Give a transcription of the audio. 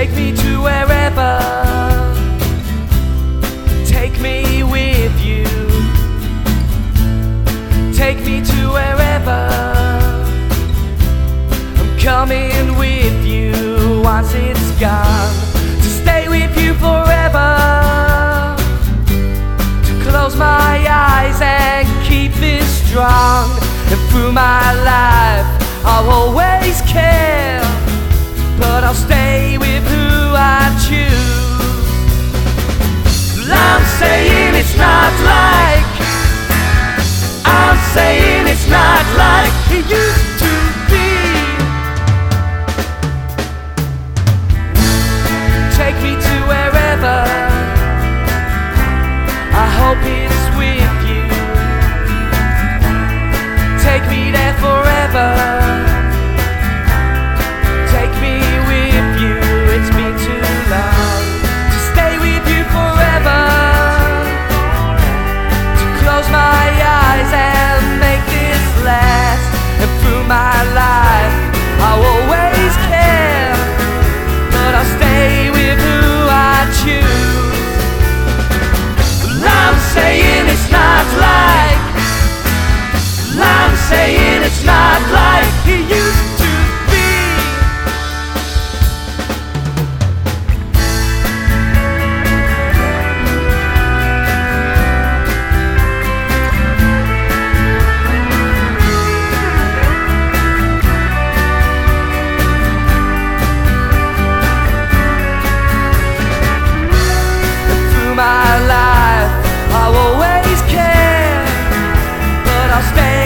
Take me to wherever, take me with you. Take me to wherever, I'm coming with you once it's gone. To stay with you forever, to close my eyes and keep this strong. And through my life I'll always care, but I'll stay with who I choose. I'm saying it's not like, I'm saying it's not like it used to be. Take me to wherever, I hope it's with you. Take me there forever, take me with you. It's been too long to stay with you forever, to close my eyes and make this last. And through my life I'll always care, but I'll stay with who I choose. Well, I'm saying it's not like, I'm saying it's not like it used to be. And through my life I'll always care, but I'll stay